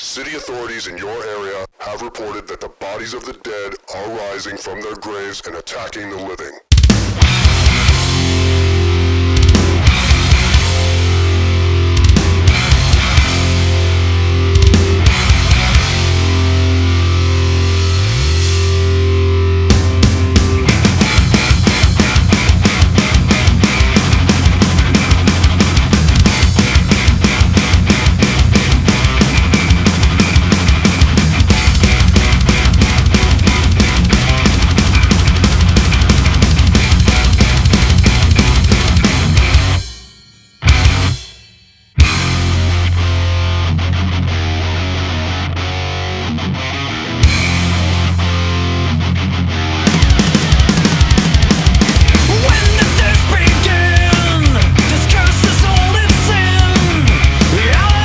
City authorities in your area have reported that the bodies of the dead are rising from their graves and attacking the living.